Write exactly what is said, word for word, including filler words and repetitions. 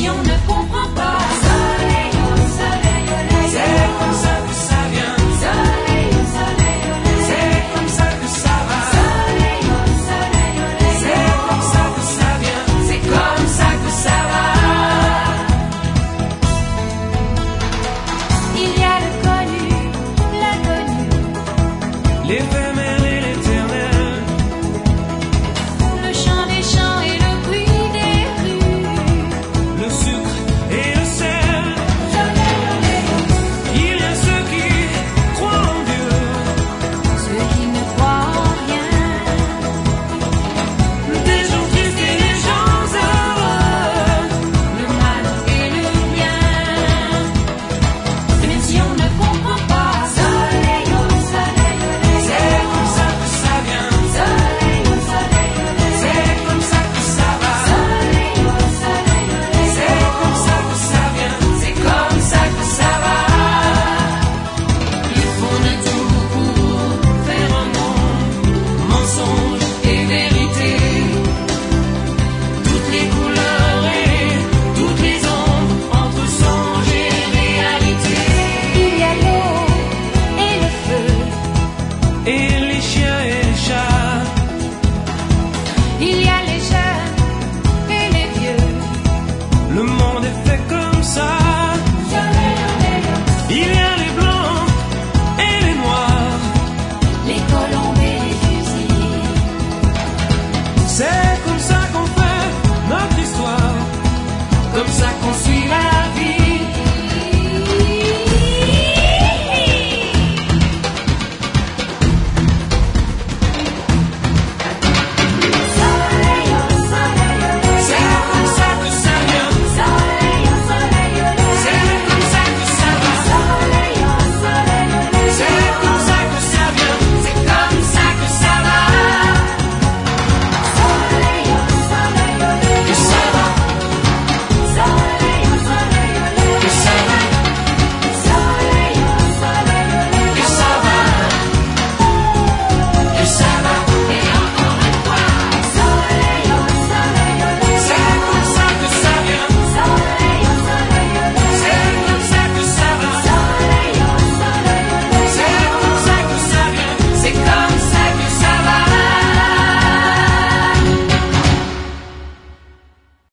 si on ne comprend pas. Soleil au soleil au soleil, c'est comme ça que ça vient. Soleil au soleil au soleil, c'est comme ça que ça va. Soleil au soleil au soleil, c'est comme ça que ça vient. C'est comme ça que ça va. Il y a le connu, l'inconnu, les